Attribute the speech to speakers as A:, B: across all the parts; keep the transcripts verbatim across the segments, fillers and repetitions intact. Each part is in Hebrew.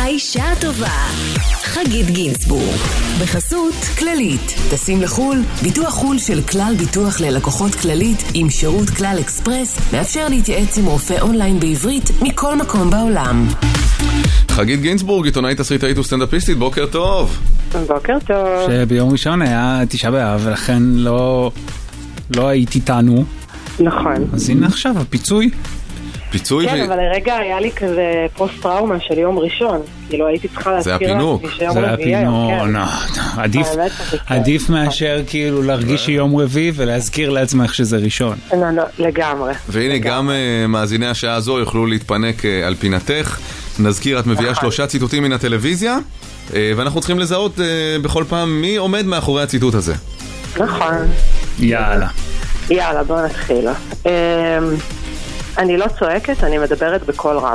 A: האישה הטובה, חגית גינסבורג. בחסות כללית. טסים לחול, ביטוח חול של כלל ביטוח ללקוחות כללית עם שירות כלל אקספרס מאפשר להתייעץ עם רופא אונליין בעברית מכל מקום בעולם.
B: חגית גינסבורג, עיתונאית, תסריטאית וסטנדאפיסטית, בוקר טוב.
C: בוקר טוב.
D: שביום ראשון היה תשעה באב, ולכן לא, לא היית איתנו.
C: נכון.
D: אז הנה עכשיו הפיצוי.
B: פיצוי
C: כן,
B: ו...
C: אבל לרגע היה לי כזה פוסט-טראומה של יום ראשון. כאילו הייתי צריכה להזכיר
B: זה הפינוק.
D: זה הפינוק. עדיף, עדיף מאשר כאילו להרגיש שיום רביעי ולהזכיר לעצמך שזה ראשון.
C: לא, לא, לגמרי.
B: והנה גם מאזיני השעה הזו יוכלו להתפנק על פינתך. נזכיר, את מביאה שלושה ציטוטים מן הטלוויזיה, ואנחנו צריכים לזהות בכל פעם מי עומד מאחורי הציטוט הזה.
C: נכון.
D: יאללה.
C: יאללה, בואו נתחיל. אני לא צועקת, אני מדברת בקול רם.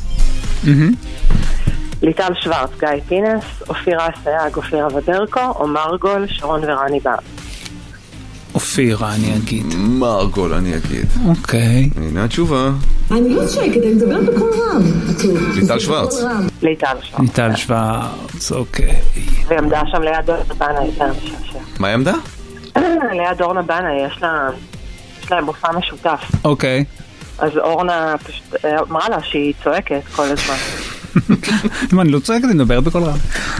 C: ליטל שוורץ, גיא פינס, אופירה אסייג, אופירה ודרקו, או מרגול, שרון ורני בא.
D: אופירה, אני אגיד.
B: מרגול, אני אגיד.
D: אוקיי.
B: הנה התשובה.
E: אני לא צועקת, אני מדברת בקול רם.
B: ליטל שוורץ.
C: ליטל שוורץ.
D: ליטל שוורץ, אוקיי.
C: והיא עמדה שם ליד אורנה בנאי, זה המשפשה.
B: מה היא עמדה?
C: ליד אורנה בנאי, יש לה... יש להם מופע משותף.
D: אוקיי.
C: אז אורנה פשוט אמרה לה שהיא צועקת כל הזמן.
D: אם אני לא צועקת, אני מדברת בכל רם.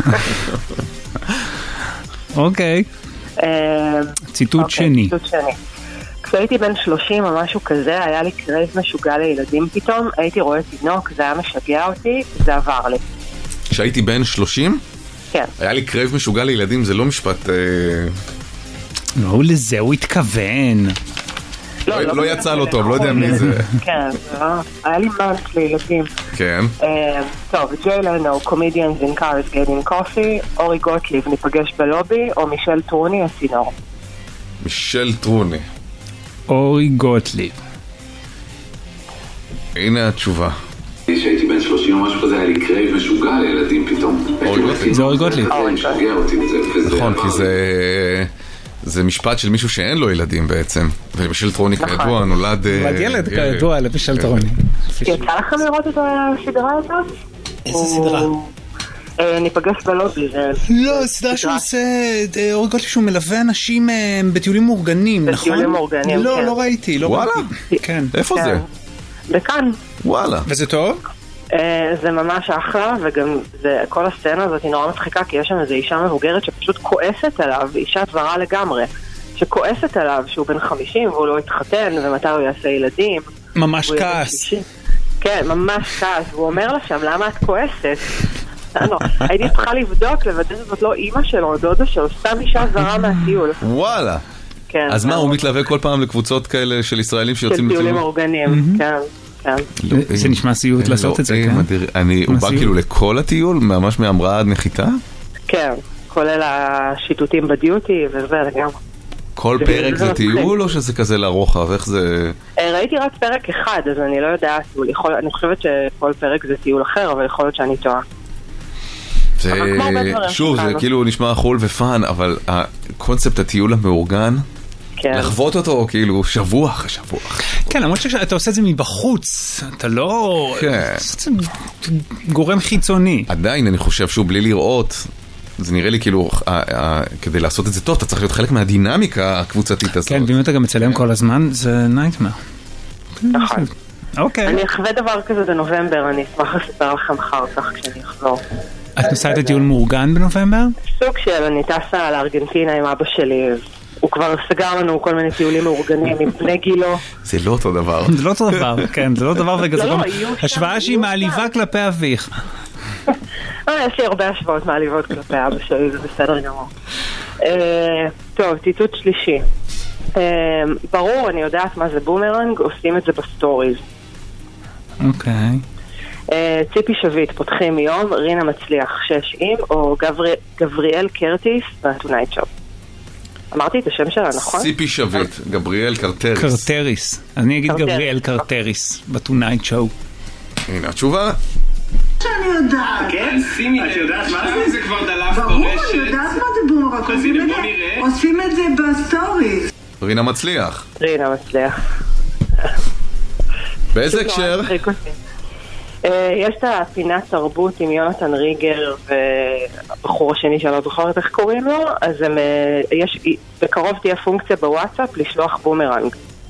D: אוקיי. ציטוט שני.
C: ציטוט שני. כשהייתי בן שלושים או משהו כזה, היה לי קרייב משוגע לילדים פתאום, הייתי רואה תינוק, זה היה משגע אותי, זה עבר לי.
B: כשהייתי בן שלושים?
C: כן.
B: היה לי קרייב משוגע לילדים, זה לא משפט...
D: לא, לזה הוא התכוון.
B: לא יצא לו טוב, לא יודע מי זה.
C: כן, היה לי מנס לילדים.
B: כן.
C: טוב, ג'יי לנו, Comedians in Cars Getting Coffee, אורי גוטליב, ניפגש בלובי, או מישל טרוני, הסינור.
B: מישל טרוני.
D: אורי גוטליב.
B: הנה התשובה.
F: כשהייתי בן שלושים או משהו כזה, היה לי קרייב משוגע לילדים פתאום.
D: זה אורי גוטליב.
B: נכון, כי זה... זה משפט של מישהו שאין לו ילדים בעצם. ומישל טרוני כידוע נולד...
D: נולד ילד כידוע למישל טרוני.
C: יצא לכם לראות את הסדרה הזאת?
D: איזה סדרה?
C: ניפגש בלובי.
D: לא, סדרה שהוא עושה... אורי גוטליב שהוא מלווה אנשים בטיולים מאורגנים, נכון?
C: בטיולים מאורגנים, כן.
D: לא, לא ראיתי.
B: וואלה?
D: כן.
B: איפה זה?
C: בכאן.
B: וואלה.
D: וזה טוב?
C: זה ממש אחלה, וגם כל הסצנה הזאת היא נורא מצחיקה, כי יש שם איזו אישה מבוגרת שפשוט כועסת עליו, אישה דברה לגמרי, שכועסת עליו שהוא בן חמישים והוא לא התחתן ומתי הוא יעשה ילדים.
D: ממש כעס.
C: כן, ממש כעס, והוא אומר לה שם, למה את כועסת? הייתי צריכה לבדוק, לוודא זאת לא אימא שלו, דודה שלו, סתם אישה זרה מהטיול.
B: וואלה. אז מה, הוא מתלווה כל פעם לקבוצות כאלה של ישראלים שיוצאים
C: לטיולים מאורגנים, כן.
D: זה נשמע סיוט לעשות את זה, כן?
B: הוא בא כאילו לכל הטיול, ממש מהמראה עד נחיתה?
C: כן, כולל השיטוטים בדיוטי וזה לגמרי.
B: כל פרק זה טיול או שזה כזה לרוחב? איך זה...
C: ראיתי רק פרק אחד, אז אני לא יודעת, אני חושבת שכל פרק זה טיול אחר, אבל יכול להיות שאני טועה.
B: שוב, זה כאילו נשמע חול ופן, אבל הקונספט הטיול המאורגן, לחוות אותו כאילו שבוע אחרי שבוע.
D: כן, למרות שאתה עושה את זה מבחוץ, אתה לא... גורם חיצוני.
B: עדיין, אני חושב שהוא בלי לראות, זה נראה לי כאילו, כדי לעשות את זה טוב, אתה צריך להיות חלק מהדינמיקה הקבוצתית הזאת.
D: כן, ואם אתה גם מצלם כל הזמן, זה נייטמר.
C: נכון.
D: אוקיי.
C: אני אחווה דבר כזה בנובמבר, אני אשמח לספר לכם אחר כך כשאני אחזור.
D: את נוסעת לטיול מאורגן בנובמבר?
C: סוג של, אני טסה לארגנטינה עם אבא שלי, הוא כבר סגר לנו כל מיני טיולים מאורגנים עם בני גילו.
B: זה לא אותו דבר.
D: זה לא אותו דבר, כן, זה לא אותו דבר, וזה גם השוואה שהיא מעליבה כלפי אביך.
C: יש לי הרבה השוואות מעליבות כלפי אבא שלי, זה בסדר גמור. טוב, ציטוט שלישי. ברור, אני יודעת מה זה בומרנג, עושים את זה בסטוריז.
D: אוקיי.
C: ציפי שביט, פותחים יום, רינה מצליח שש עם, או גבריאל קרטיס בטונייט שואו. אמרתי את השם שלה, נכון?
B: ציפי שביט, גבריאל קרטריס.
D: קרטריס. אני אגיד גבריאל קרטריס בטונייט שואו.
B: הנה התשובה.
E: שאני יודעת.
F: כן, שימי, את יודעת מה זה? זה כבר דלף ברשת.
E: ברור, אני יודעת מה זה בומרנג. עושים את זה בסטוריז.
B: רינה מצליח.
C: רינה מצליח.
B: באיזה הקשר?
C: יש את הפינת תרבות עם יונתן ריגר והבחור השני שלא זוכרת איך קוראים לו, אז הם, יש, בקרוב תהיה פונקציה בוואטסאפ לשלוח בומרנג.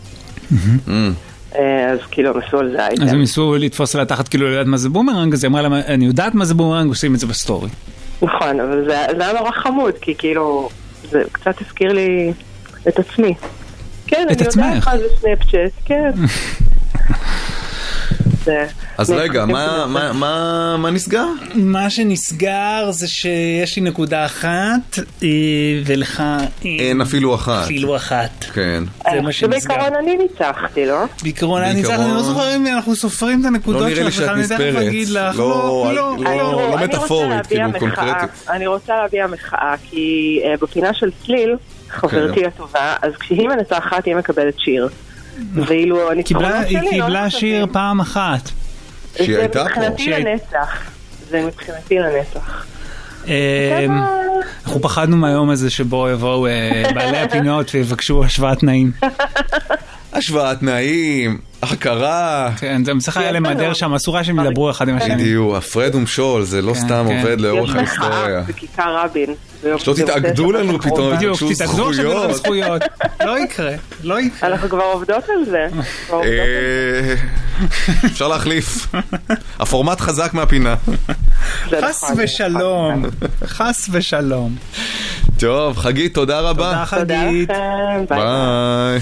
C: אז כאילו הם עשו על זה אייטם.
D: אז הם ניסו לתפוס עליה תחת כאילו לדעת מה זה בומרנג, אז היא אמרה לה, אני יודעת מה זה בומרנג, עושים את זה בסטורי.
C: נכון, אבל זה, זה היה נורא חמוד, כי כאילו זה קצת הזכיר לי את עצמי. כן, אני יודעת מה זה סנאפצ'אט, כן.
B: אז רגע, מה נסגר?
D: מה שנסגר זה שיש לי נקודה אחת, ולך
B: אין אפילו אחת.
D: אפילו אחת.
B: כן.
C: בעיקרון אני ניצחתי, לא?
D: בעיקרון אני ניצחתי, אני לא זוכרים, אנחנו סופרים את הנקודות
B: שלך. לא נראה לי שאת נספרת. לא מטאפורית, כאילו קונקרטית.
C: אני רוצה להביע מחאה, כי בפינה של צליל, חברתי הטובה, אז כשהיא מנצחת היא מקבלת שיר. ואילו אני
D: היא קיבלה שיר פעם אחת.
B: שהיא הייתה פה.
C: זה מבחינתי לנצח. זה מבחינתי לנצח.
D: אנחנו פחדנו מהיום הזה שבו יבואו בעלי הפינות ויבקשו השוואת תנאים.
B: השוואת תנאים, הכרה.
D: כן, זה מצליח היה למדר שם, אסורה שהם ידברו אחד עם השני.
B: בדיוק, הפרד ומשול, זה לא סתם עובד לאורך ההיסטוריה.
C: יש בכיכר רבין.
B: שלא תתאגדו לנו פתאום,
D: בדיוק, תתאגדו עכשיו זכויות. לא יקרה, לא יקרה.
C: אנחנו כבר עובדות על זה.
B: אפשר להחליף. הפורמט חזק מהפינה.
D: חס ושלום. חס ושלום.
B: טוב, חגית, תודה רבה.
D: תודה חגית.
B: ביי.